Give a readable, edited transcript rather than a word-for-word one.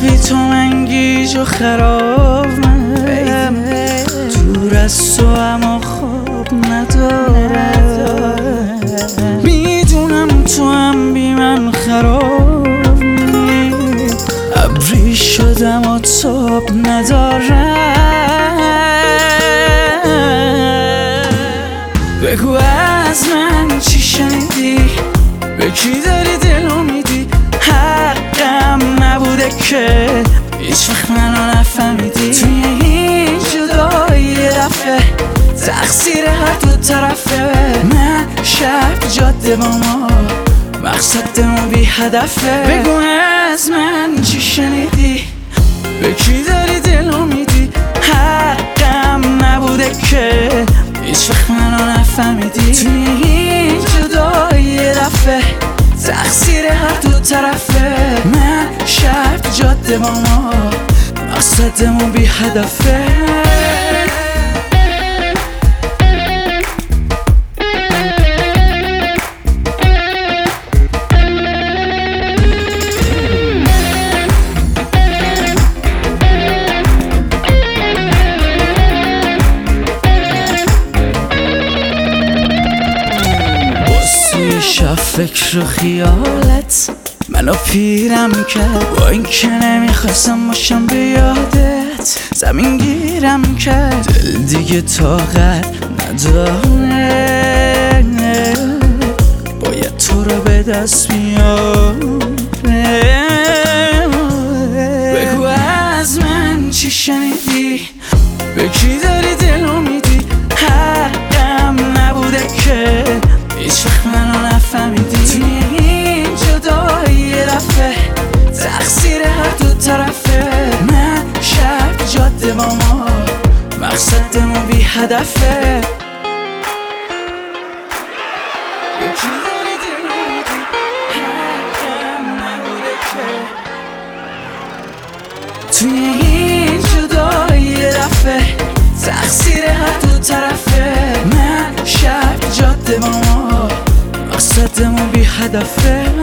بی تو من گیج و خرابم، دور از تو اما خواب ندارم. میدونم تو هم بی من خرابی، ابری شدم و تاب ندارم. بگو از من چی شنیدی، به کی داری دلو میدی؟ حقم نبوده که هیچ وقت منو نفهمیدی. توی این جدایی یه دفعه تقصیر هر دو طرفه. من شب جاده با ما مقصدمون بی هدفه. بگو از من چی شنیدی، به کی داری دلو میدی؟ حقم نبوده که هیچ وقت منو نفهمیدی. توی این جدایی یه دفعه تقصیر هر دو طرفه. من شب جاده با ما مقصدمون بی هدفه. شب فکر و خیالت منو پیرم کرد، با این که نمیخواستم باشم به یادت. زمین گیرم کرد، دل دیگه طاقت نداره، باید تو رو به دست بیاره. بگو از من چی شنیدی، به کی داری دلو میدی؟ حقم نبوده که هیچ وقت منو نفهمیدی. توی این جدایی یه دفعه تقصیر هر دو طرفه. من شب جاده با ما مقصدمون بی هدفه. یکی داری دلو میدی، حقم نبوده که. توی این جدایی یه دفعه تقصیر هر دو طرفه. من شب جاده با ما مقصدمون بی هدفه.